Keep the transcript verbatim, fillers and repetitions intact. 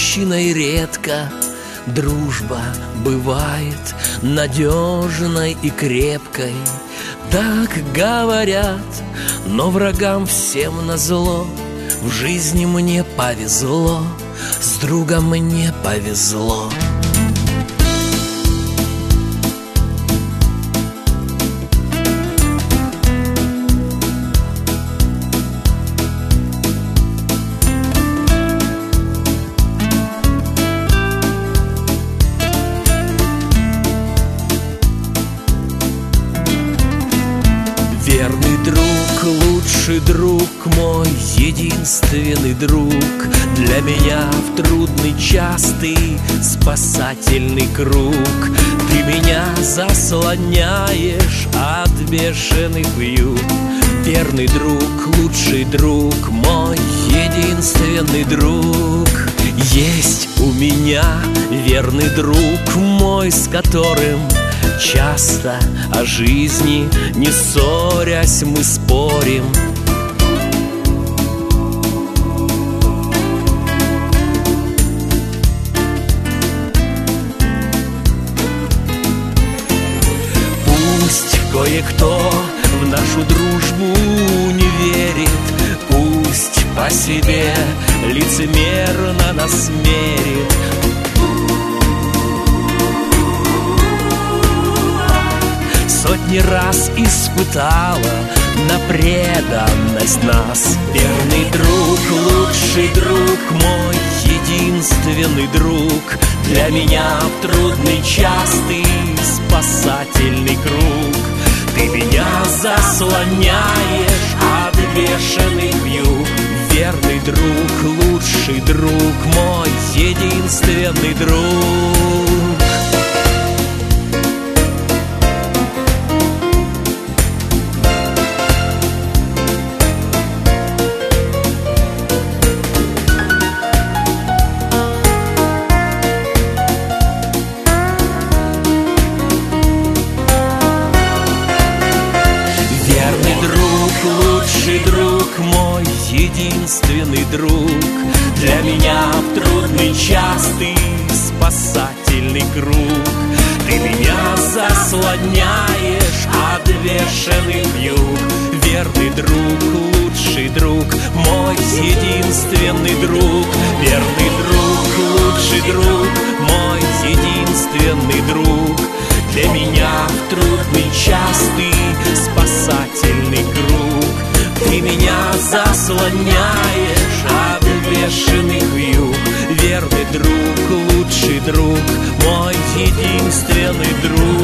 мужчиной редко дружба бывает надежной и крепкой. Так говорят, но врагам всем назло. В жизни мне повезло, с другом мне повезло. Верный друг, лучший друг мой, единственный друг. Для меня в трудный час ты спасательный круг. Ты меня заслоняешь от бешеных вьюг. Верный друг, лучший друг мой, единственный друг. Есть у меня верный друг мой, с которым часто о жизни не ссорясь мы спорим. Пусть кое-кто в нашу дружбу не верит, пусть по себе лицемерно нас мерит. Сотни раз испытала на преданность нас. Верный друг, лучший друг мой, единственный друг. Для меня в трудный час ты спасательный круг. Ты меня заслоняешь от бешеных вьюг. Верный друг, лучший друг мой, единственный друг. Лучший друг мой, единственный друг. Для меня в трудный час ты спасательный круг. Ты меня заслоняешь от бешеных вьюг. Верный друг, лучший друг мой, единственный друг. Верный друг, лучший друг мой, единственный друг. Для меня в трудный час ты спасательный круг. Ты меня заслоняешь от бешеных вьюг. Верный друг, лучший друг, мой единственный друг.